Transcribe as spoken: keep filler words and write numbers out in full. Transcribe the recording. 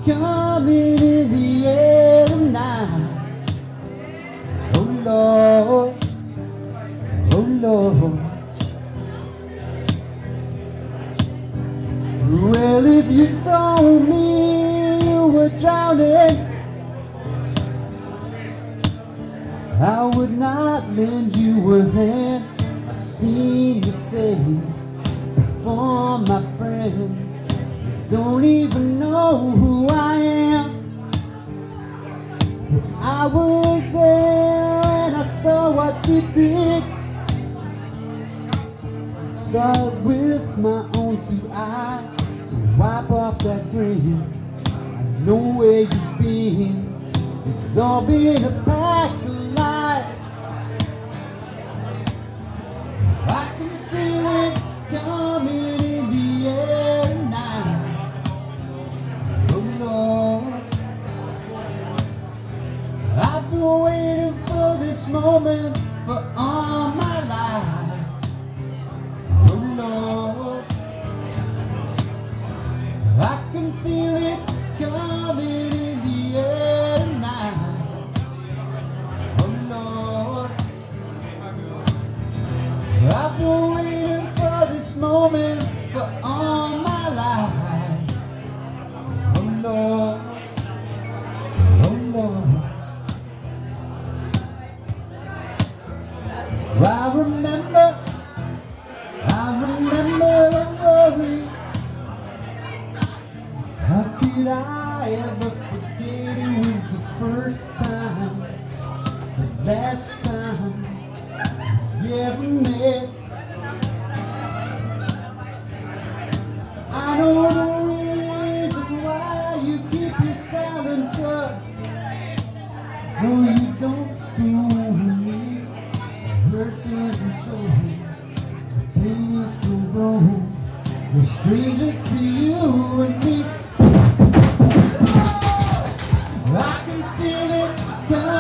coming in the air tonight. Oh Lord, oh Lord. Well, if you told me you were drowning, I would not lend you a hand. I've seen your face before, my friend. You don't even know who I am. But I was there and I saw what you did. Saw it with my own two eyes. So wipe off that grin. I know where you've been. It's all been a pack of lies. I can feel it coming in the air tonight. Oh Lord, I've been waiting for this moment for all my life. Oh Lord, I can feel it coming in the air tonight. Oh Lord, I've been waiting for this moment for all my life. Oh Lord, oh Lord. I remember, I remember the worry. How could I ever forget it was the first time, the last time we ever met. I know the reason why you keep your silence up. No, you don't fool me. The hurt doesn't show me. The pain still grows. We're stranger to you and me. I can feel it coming.